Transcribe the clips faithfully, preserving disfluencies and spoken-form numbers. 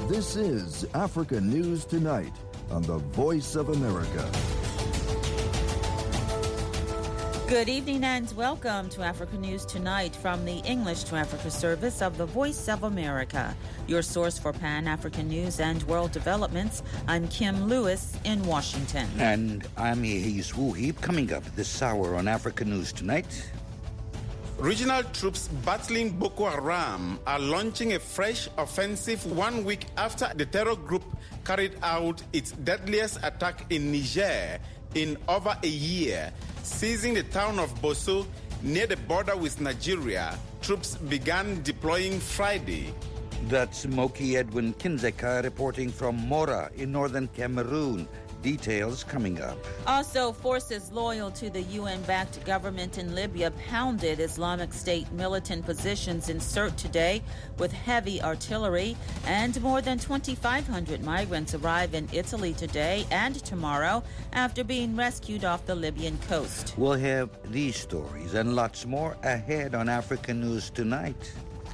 This is Africa News Tonight on the Voice of America. Good evening and welcome to Africa News Tonight from the English to Africa service of the Voice of America, your source for Pan-African news and world developments. I'm Kim Lewis in Washington. And I'm Yehis Wuhib. Coming up this hour on Africa News Tonight. Regional troops battling Boko Haram are launching a fresh offensive one week after the terror group carried out its deadliest attack in Niger in over a year. Seizing the town of Bosso near the border with Nigeria, troops began deploying Friday. That's Moki Edwin Kinzeka reporting from Mora in northern Cameroon. Details coming up. Also, forces loyal to the U N-backed government in Libya pounded Islamic State militant positions in Sirte today with heavy artillery, and more than twenty-five hundred migrants arrive in Italy today and tomorrow after being rescued off the Libyan coast. We'll have these stories and lots more ahead on Africa News Tonight.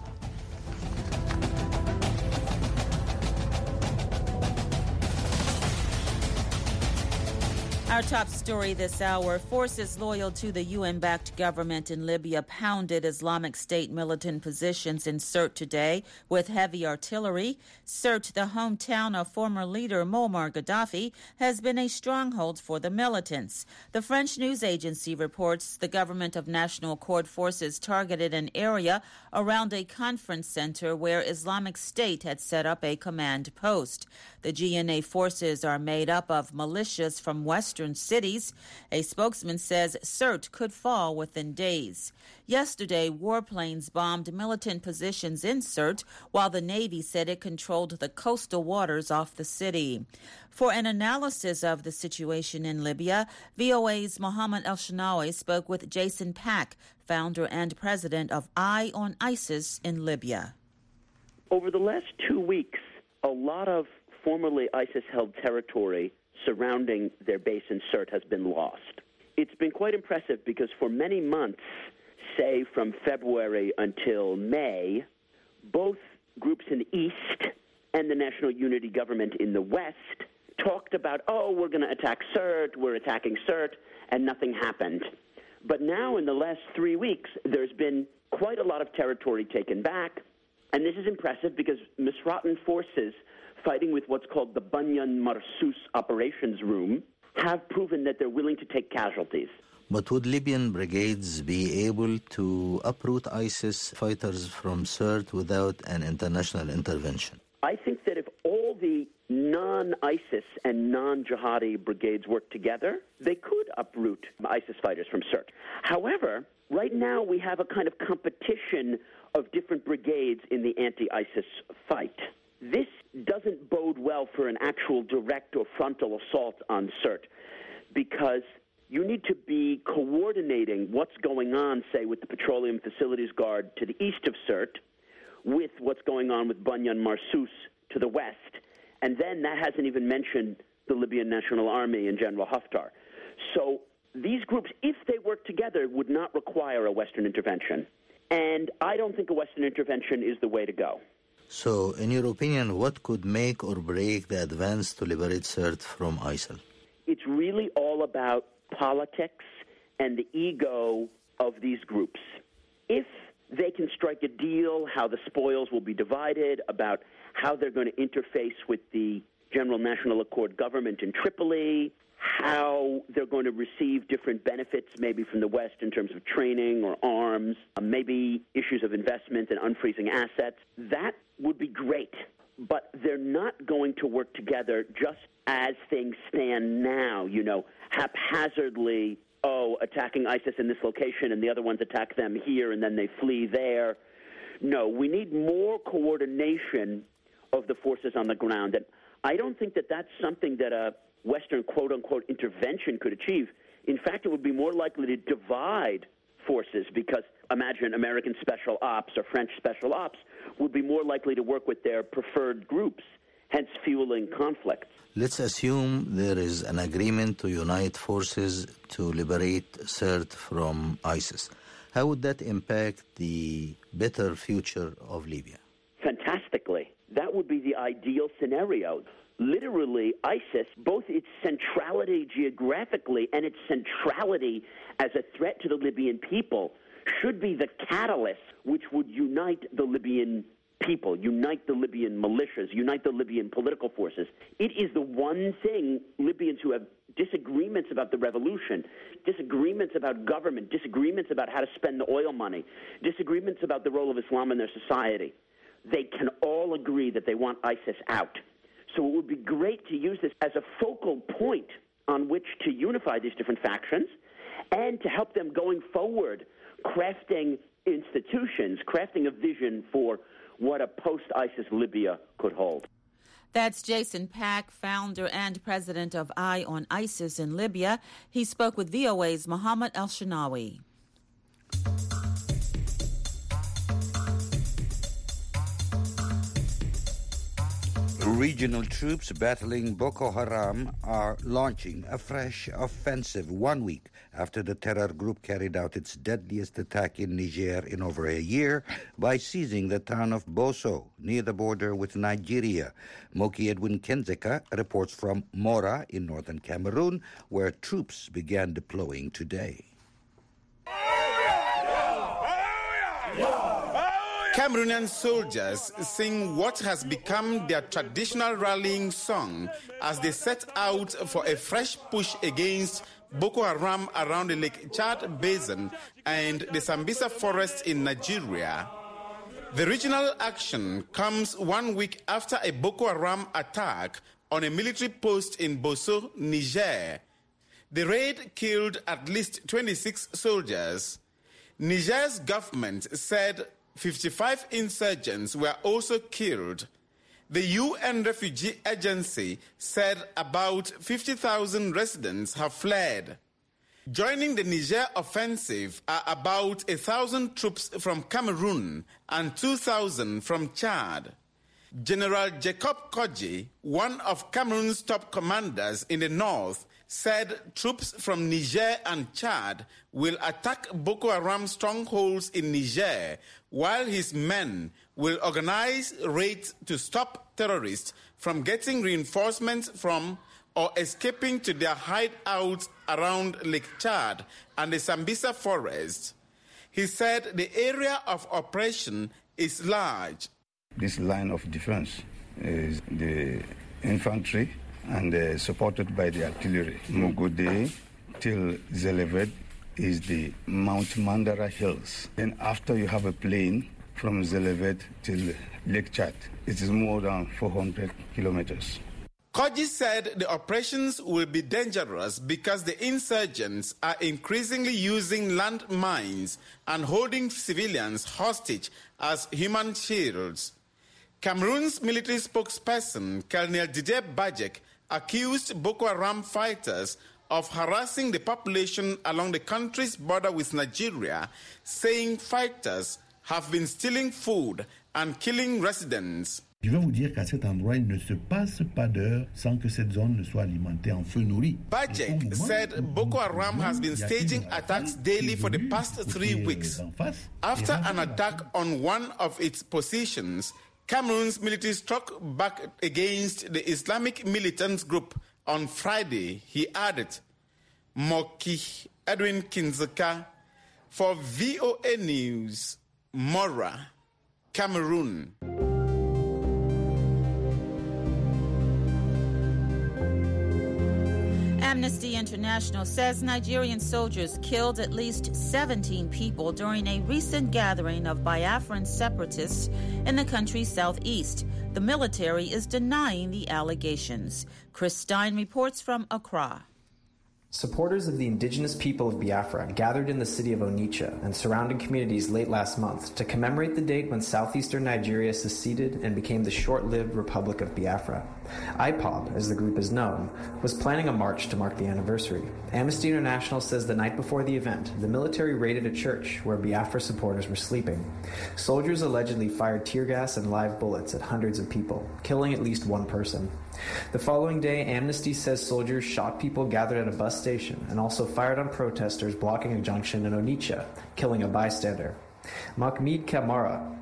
Our top story this hour, forces loyal to the U N-backed government in Libya pounded Islamic State militant positions in Sirte today with heavy artillery. Sirte, the hometown of former leader Muammar Gaddafi, has been a stronghold for the militants. The French news agency reports the government of National Accord forces targeted an area around a conference center where Islamic State had set up a command post. The G N A forces are made up of militias from western cities. A spokesman says Sirte could fall within days. Yesterday, warplanes bombed militant positions in Sirte, while the Navy said it controlled the coastal waters off the city. For an analysis of the situation in Libya, V O A's Mohammed El-Shanawi spoke with Jason Pack, founder and president of Eye on ISIS in Libya. Over the last two weeks, a lot of formerly ISIS-held territory surrounding their base in Sirte has been lost. It's been quite impressive because for many months, say from February until May, both groups in the east and the National Unity Government in the west talked about, oh, we're going to attack Sirte, we're attacking Sirte, and nothing happened. But now in the last three weeks, there's been quite a lot of territory taken back, and this is impressive because Misratan forces fighting with what's called the Banyan Marsus operations room, have proven that they're willing to take casualties. But would Libyan brigades be able to uproot ISIS fighters from Sirte without an international intervention? I think that if all the non-ISIS and non-jihadi brigades work together, they could uproot ISIS fighters from Sirte. However, right now we have a kind of competition of different brigades in the anti-ISIS fight. This doesn't bode well for an actual direct or frontal assault on Sirte because you need to be coordinating what's going on, say, with the Petroleum Facilities Guard to the east of Sirte with what's going on with Banyan Marsus to the west. And then that hasn't even mentioned the Libyan National Army and General Haftar. So these groups, if they work together, would not require a Western intervention. And I don't think a Western intervention is the way to go. So, in your opinion, what could make or break the advance to liberate Sirte from ISIL? It's really all about politics and the ego of these groups. If they can strike a deal, how the spoils will be divided, about how they're going to interface with the General National Accord government in Tripoli, how they're going to receive different benefits maybe from the West in terms of training or arms, uh, maybe issues of investment and unfreezing assets, that would be great. But they're not going to work together just as things stand now, you know, haphazardly, oh, attacking ISIS in this location and the other ones attack them here and then they flee there. No, we need more coordination of the forces on the ground. And I don't think that that's something that a Western quote-unquote intervention could achieve. In fact, it would be more likely to divide forces because imagine American special ops or French special ops would be more likely to work with their preferred groups, hence fueling conflicts. Let's assume there is an agreement to unite forces to liberate Sirte from ISIS. How would that impact the better future of Libya? Fantastic. fantastically. That would be the ideal scenario. Literally, ISIS, both its centrality geographically and its centrality as a threat to the Libyan people, should be the catalyst which would unite the Libyan people, unite the Libyan militias, unite the Libyan political forces. It is the one thing Libyans who have disagreements about the revolution, disagreements about government, disagreements about how to spend the oil money, disagreements about the role of Islam in their society, they can all agree that they want ISIS out. So it would be great to use this as a focal point on which to unify these different factions and to help them going forward, crafting institutions, crafting a vision for what a post-ISIS Libya could hold. That's Jason Pack, founder and president of Eye on ISIS in Libya. He spoke with V O A's Mohammed El-Shinawi. Regional troops battling Boko Haram are launching a fresh offensive one week after the terror group carried out its deadliest attack in Niger in over a year by seizing the town of Boso near the border with Nigeria. Moki Edwin Kenzeka reports from Mora in northern Cameroon, where troops began deploying today. Cameroonian soldiers sing what has become their traditional rallying song as they set out for a fresh push against Boko Haram around the Lake Chad Basin and the Sambisa Forest in Nigeria. The regional action comes one week after a Boko Haram attack on a military post in Boso, Niger. The raid killed at least twenty-six soldiers. Niger's government said fifty-five insurgents were also killed. The U N Refugee Agency said about fifty thousand residents have fled. Joining the Niger offensive are about one thousand troops from Cameroon and two thousand from Chad. General Jacob Kodji, one of Cameroon's top commanders in the north, said troops from Niger and Chad will attack Boko Haram strongholds in Niger, while his men will organize raids to stop terrorists from getting reinforcements from or escaping to their hideouts around Lake Chad and the Sambisa Forest. He said the area of operation is large. This line of defense is the infantry and uh, supported by the artillery. Mogode till Zelevet is the Mount Mandara Hills. Then after you have a plain from Zelevet till Lake Chad, it is more than four hundred kilometers. Kodji said the operations will be dangerous because the insurgents are increasingly using land mines and holding civilians hostage as human shields. Cameroon's military spokesperson, Colonel Didier Bajek, accused Boko Haram fighters of harassing the population along the country's border with Nigeria, saying fighters have been stealing food and killing residents. Je vais vous dire qu'à cet endroit, il ne se passe pas d'heure sans que cette zone ne soit alimentée en feu nourri. Bajek said Boko Haram has been staging attacks daily for the past three weeks. After an attack on one of its positions, Cameroon's military struck back against the Islamic militant group on Friday, he added. Moki Edwin Kinzeka for V O A News, Mora, Cameroon. Amnesty International says Nigerian soldiers killed at least seventeen people during a recent gathering of Biafran separatists in the country's southeast. The military is denying the allegations. Chris Stein reports from Accra. Supporters of the indigenous people of Biafra gathered in the city of Onitsha and surrounding communities late last month to commemorate the date when southeastern Nigeria seceded and became the short-lived Republic of Biafra. I P O B, as the group is known, was planning a march to mark the anniversary. Amnesty International says the night before the event, the military raided a church where Biafra supporters were sleeping. Soldiers allegedly fired tear gas and live bullets at hundreds of people, killing at least one person. The following day, Amnesty says soldiers shot people gathered at a bus station and also fired on protesters blocking a junction in Onitsha, killing a bystander. Mahmoud Kamara,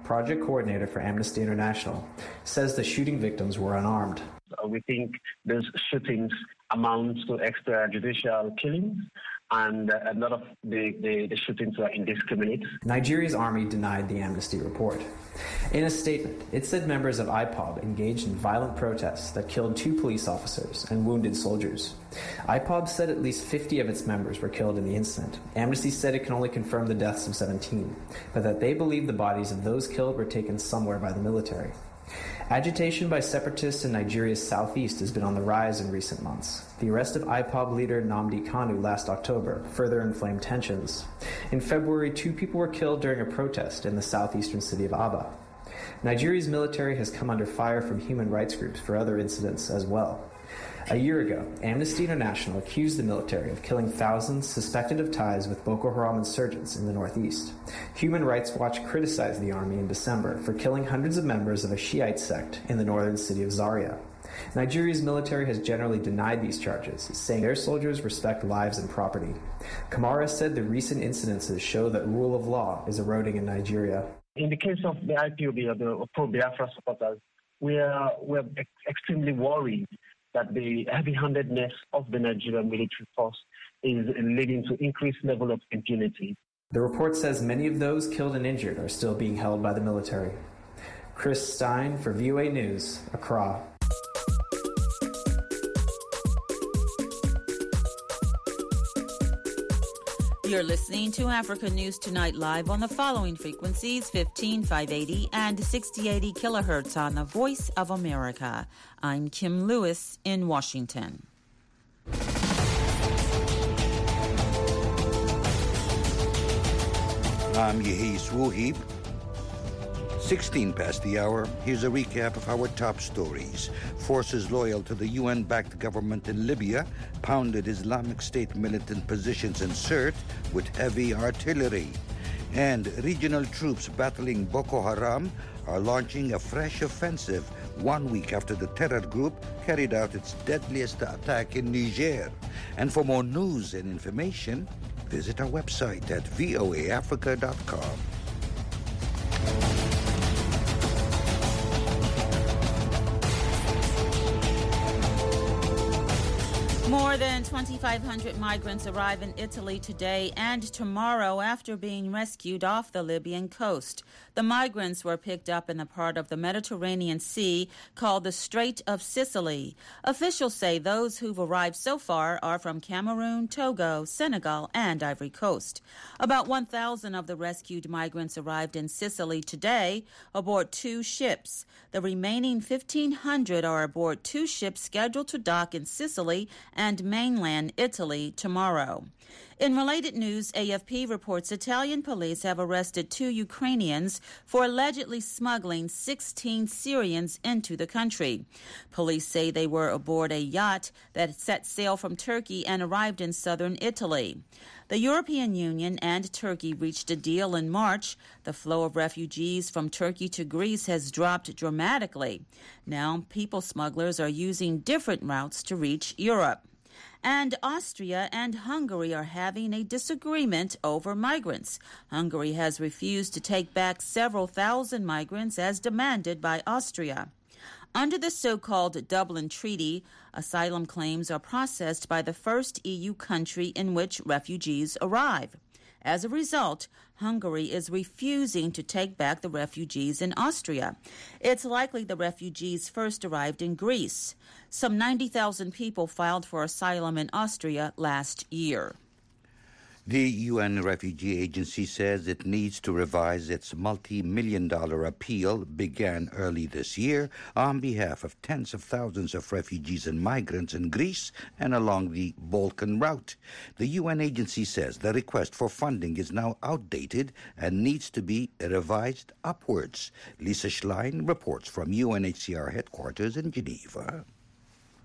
project coordinator for Amnesty International, says the shooting victims were unarmed. Uh, we think those shootings amount to extrajudicial killings, and uh, a lot of the, the, the shootings were indiscriminate. Nigeria's army denied the Amnesty report. In a statement, it said members of I P O B engaged in violent protests that killed two police officers and wounded soldiers. I P O B said at least fifty of its members were killed in the incident. Amnesty said it can only confirm the deaths of seventeen, but that they believe the bodies of those killed were taken somewhere by the military. Agitation by separatists in Nigeria's southeast has been on the rise in recent months. The arrest of I P O B leader Nnamdi Kanu last October further inflamed tensions. In February, two people were killed during a protest in the southeastern city of Aba. Nigeria's military has come under fire from human rights groups for other incidents as well. A year ago, Amnesty International accused the military of killing thousands suspected of ties with Boko Haram insurgents in the northeast. Human Rights Watch criticized the army in December for killing hundreds of members of a Shiite sect in the northern city of Zaria. Nigeria's military has generally denied these charges, saying their soldiers respect lives and property. Kamara said the recent incidences show that rule of law is eroding in Nigeria. In the case of the I P O B, or the pro-Biafra supporters, we are, we are ex- extremely worried that the heavy-handedness of the Nigerian military force is leading to increased level of impunity. The report says many of those killed and injured are still being held by the military. Chris Stein for V O A News, Accra. You're listening to Africa News Tonight live on the following frequencies: fifteen five eighty and sixty eighty kilohertz on the Voice of America. I'm Kim Lewis in Washington. I'm Yehis Wuhib. sixteen past the hour. Here's a recap of our top stories. Forces loyal to the U N-backed government in Libya pounded Islamic State militant positions in Sirte with heavy artillery. And regional troops battling Boko Haram are launching a fresh offensive one week after the terror group carried out its deadliest attack in Niger. And for more news and information, visit our website at voa africa dot com. More than twenty-five hundred migrants arrive in Italy today and tomorrow after being rescued off the Libyan coast. The migrants were picked up in the part of the Mediterranean Sea called the Strait of Sicily. Officials say those who've arrived so far are from Cameroon, Togo, Senegal, and Ivory Coast. About one thousand of the rescued migrants arrived in Sicily today aboard two ships. The remaining fifteen hundred are aboard two ships scheduled to dock in Sicily and mainland Italy tomorrow. In related news, A F P reports Italian police have arrested two Ukrainians for allegedly smuggling sixteen Syrians into the country. Police say they were aboard a yacht that set sail from Turkey and arrived in southern Italy. The European Union and Turkey reached a deal in March. The flow of refugees from Turkey to Greece has dropped dramatically. Now, people smugglers are using different routes to reach Europe. And Austria and Hungary are having a disagreement over migrants. Hungary has refused to take back several thousand migrants as demanded by Austria. Under the so-called Dublin Treaty, asylum claims are processed by the first E U country in which refugees arrive. As a result, Hungary is refusing to take back the refugees in Austria. It's likely the refugees first arrived in Greece. Some ninety thousand people filed for asylum in Austria last year. The U N Refugee Agency says it needs to revise its multi-million dollar appeal began early this year on behalf of tens of thousands of refugees and migrants in Greece and along the Balkan route. The U N agency says the request for funding is now outdated and needs to be revised upwards. Lisa Schlein reports from U N H C R headquarters in Geneva.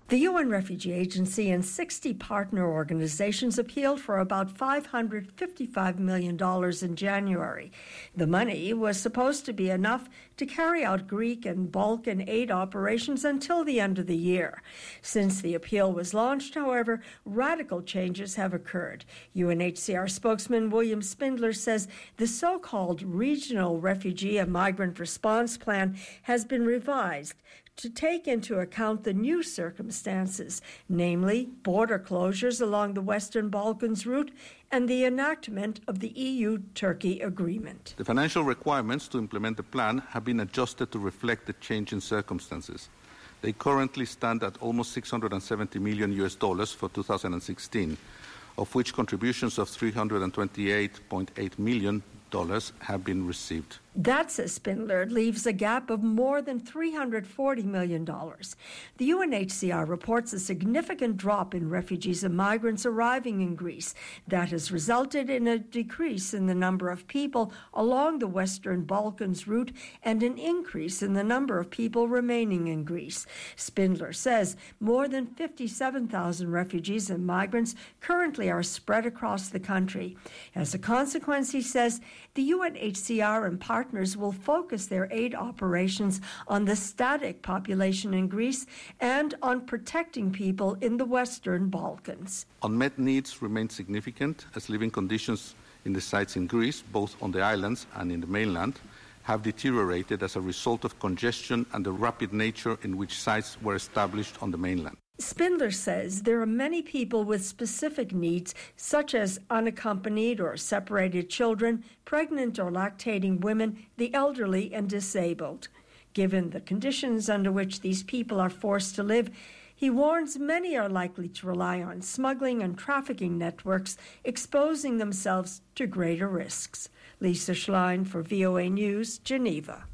The U N Refugee Agency and sixty partner organizations appealed for about five hundred fifty-five million dollars in January. The money was supposed to be enough to carry out Greek and Balkan aid operations until the end of the year. Since the appeal was launched, however, radical changes have occurred. U N H C R spokesman William Spindler says the so-called Regional Refugee and Migrant Response Plan has been revised to take into account the new circumstances, namely border closures along the Western Balkans route and the enactment of the E U-Turkey agreement. The financial requirements to implement the plan have been adjusted to reflect the change in circumstances. They currently stand at almost six hundred seventy million U S dollars for two thousand sixteen, of which contributions of three hundred twenty-eight point eight million dollars have been received. That, says Spindler, leaves a gap of more than three hundred forty million dollars. The U N H C R reports a significant drop in refugees and migrants arriving in Greece. That has resulted in a decrease in the number of people along the Western Balkans route and an increase in the number of people remaining in Greece. Spindler says more than fifty-seven thousand refugees and migrants currently are spread across the country. As a consequence, he says, the U N H C R and partners will focus their aid operations on the static population in Greece and on protecting people in the Western Balkans. Unmet needs remain significant as living conditions in the sites in Greece, both on the islands and in the mainland, have deteriorated as a result of congestion and the rapid nature in which sites were established on the mainland. Spindler says there are many people with specific needs, such as unaccompanied or separated children, pregnant or lactating women, the elderly, and disabled. Given the conditions under which these people are forced to live, he warns many are likely to rely on smuggling and trafficking networks, exposing themselves to greater risks. Lisa Schlein for V O A News, Geneva.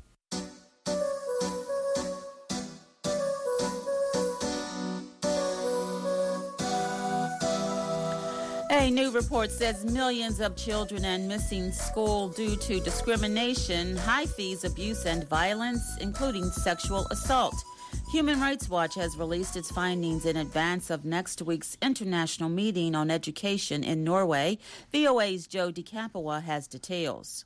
A new report says millions of children are missing school due to discrimination, high fees, abuse, and violence, including sexual assault. Human Rights Watch has released its findings in advance of next week's international meeting on education in Norway. V O A's Joe DeCapua has details.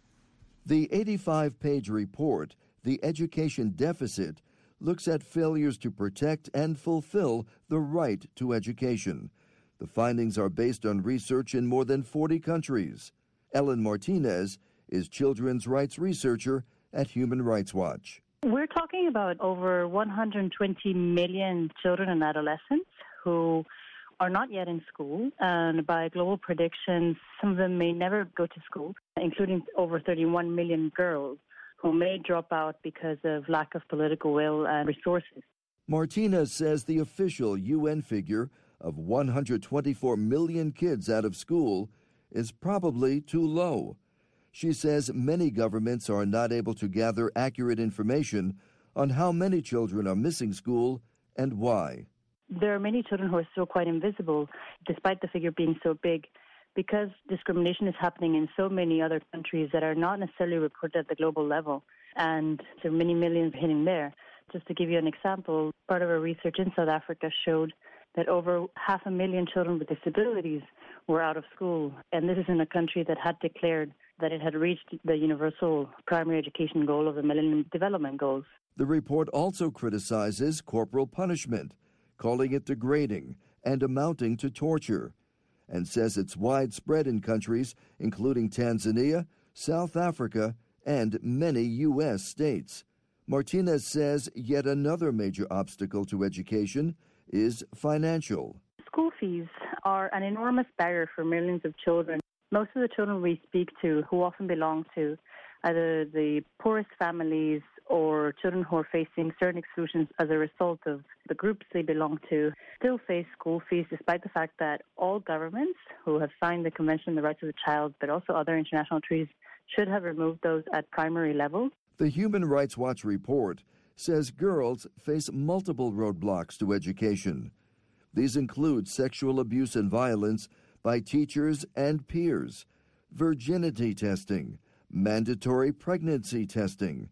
The eighty-five page report, The Education Deficit, looks at failures to protect and fulfill the right to education. The findings are based on research in more than forty countries. Ellen Martinez is children's rights researcher at Human Rights Watch. We're talking about over one hundred twenty million children and adolescents who are not yet in school, and by global predictions, some of them may never go to school, including over thirty-one million girls who may drop out because of lack of political will and resources. Martinez says the official U N figure of one hundred twenty-four million kids out of school is probably too low. She says many governments are not able to gather accurate information on how many children are missing school and why. There are many children who are still quite invisible, despite the figure being so big, because discrimination is happening in so many other countries that are not necessarily reported at the global level, and there are many millions hitting there. Just to give you an example, part of our research in South Africa showed that over half a million children with disabilities were out of school, and this is in a country that had declared that it had reached the universal primary education goal of the Millennium Development Goals. The report also criticizes corporal punishment, calling it degrading and amounting to torture, and says it's widespread in countries including Tanzania, South Africa, and many U S states. Martinez says yet another major obstacle to education is financial. School fees are an enormous barrier for millions of children. Most of the children we speak to, who often belong to either the poorest families or children who are facing certain exclusions as a result of the groups they belong to, still face school fees despite the fact that all governments who have signed the Convention on the Rights of the Child, but also other international treaties, should have removed those at primary level. The Human Rights Watch report says girls face multiple roadblocks to education. These include sexual abuse and violence by teachers and peers, virginity testing, mandatory pregnancy testing,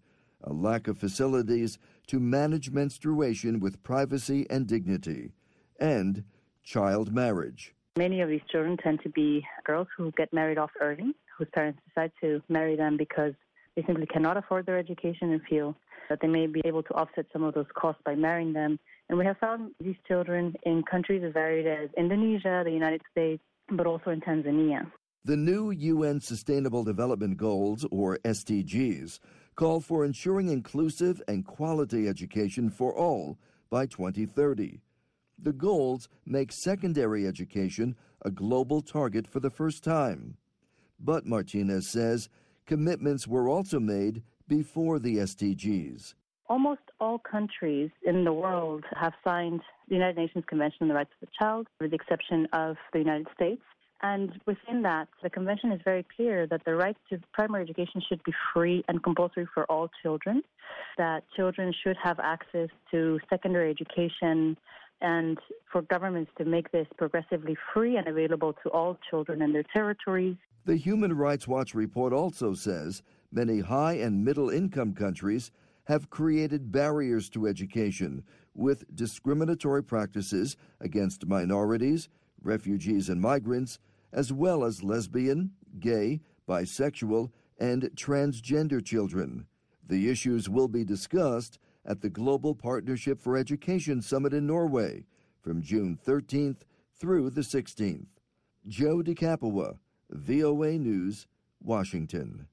a lack of facilities to manage menstruation with privacy and dignity, and child marriage. Many of these children tend to be girls who get married off early, whose parents decide to marry them because they simply cannot afford their education and feel that they may be able to offset some of those costs by marrying them. And we have found these children in countries as varied as Indonesia, the United States, but also in Tanzania. The new U N Sustainable Development Goals, or S D Gs, call for ensuring inclusive and quality education for all by twenty thirty. The goals make secondary education a global target for the first time. But Martinez says commitments were also made before the S D Gs. Almost all countries in the world have signed the United Nations Convention on the Rights of the Child, with the exception of the United States. And within that, the convention is very clear that the right to primary education should be free and compulsory for all children, that children should have access to secondary education, and for governments to make this progressively free and available to all children in their territories. The Human Rights Watch report also says many high and middle income countries have created barriers to education with discriminatory practices against minorities, refugees and migrants, as well as lesbian, gay, bisexual, and transgender children. The issues will be discussed at the Global Partnership for Education Summit in Norway from June thirteenth through the sixteenth. Joe DeCapua, V O A News, Washington.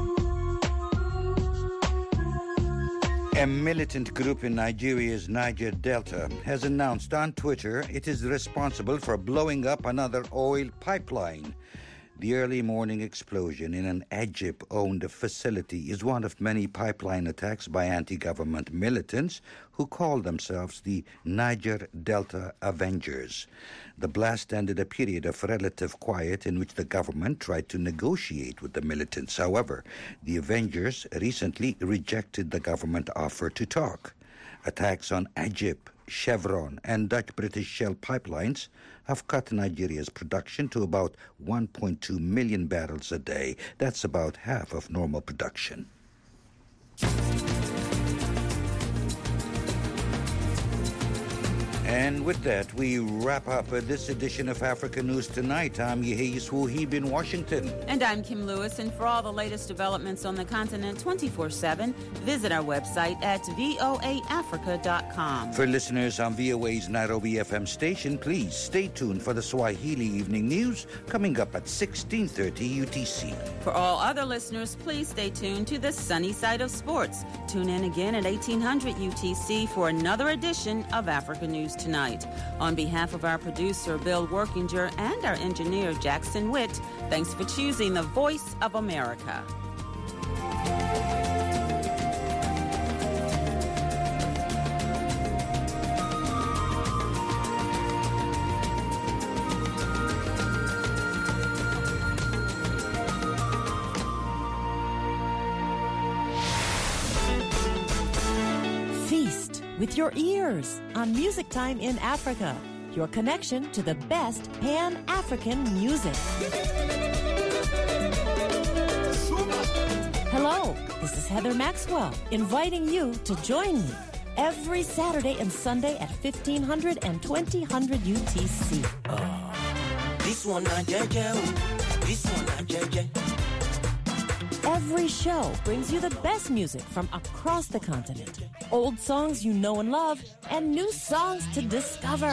A militant group in Nigeria's Niger Delta has announced on Twitter it is responsible for blowing up another oil pipeline. The early morning explosion in an Egypt-owned facility is one of many pipeline attacks by anti-government militants who call themselves the Niger Delta Avengers. The blast ended a period of relative quiet in which the government tried to negotiate with the militants. However, the Avengers recently rejected the government offer to talk. Attacks on Egypt, Chevron, and Dutch-British Shell pipelines have cut Nigeria's production to about one point two million barrels a day. That's about half of normal production. And with that, we wrap up uh, this edition of Africa News Tonight. I'm Yehia Swahib in Washington. And I'm Kim Lewis. And for all the latest developments on the continent twenty-four seven, visit our website at voa africa dot com. For listeners on V O A's Nairobi F M station, please stay tuned for the Swahili Evening News coming up at sixteen thirty U T C. For all other listeners, please stay tuned to the Sunny Side of Sports. Tune in again at eighteen hundred U T C for another edition of Africa News Tonight. On behalf of our producer, Bill Workinger, and our engineer, Jackson Witt, thanks for choosing the Voice of America. Feast with your ears on Music Time in Africa, your connection to the best Pan-African music. Hello, this is Heather Maxwell, inviting you to join me every Saturday and Sunday at fifteen hundred and twenty hundred U T C. Uh, this one, uh, J J. This one, uh, J J. Every show brings you the best music from across the continent. Old songs you know and love, and new songs to discover.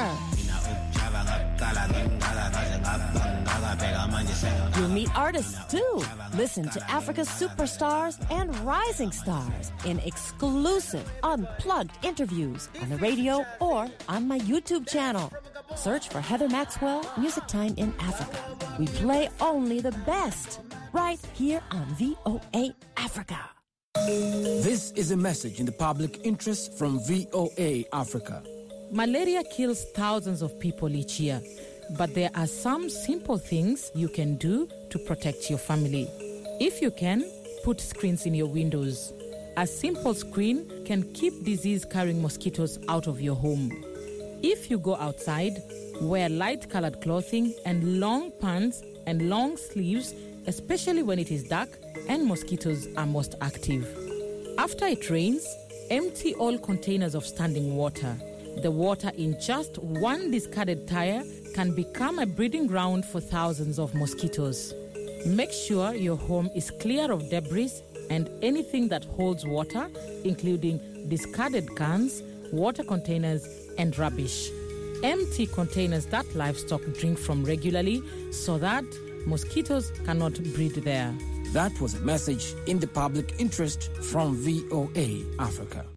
You'll meet artists too. Listen to Africa's superstars and rising stars in exclusive, unplugged interviews on the radio or on my YouTube channel. Search for Heather Maxwell, Music Time in Africa. We play only the best, right here on V O A Africa. This is a message in the public interest from V O A Africa. Malaria kills thousands of people each year, but there are some simple things you can do to protect your family. If you can, put screens in your windows. A simple screen can keep disease-carrying mosquitoes out of your home. If you go outside, wear light-colored clothing and long pants and long sleeves, especially when it is dark and mosquitoes are most active. After it rains, empty all containers of standing water. The water in just one discarded tire can become a breeding ground for thousands of mosquitoes. Make sure your home is clear of debris and anything that holds water, including discarded cans, water containers, and rubbish. Empty containers that livestock drink from regularly so that mosquitoes cannot breed there. That was a message in the public interest from V O A Africa.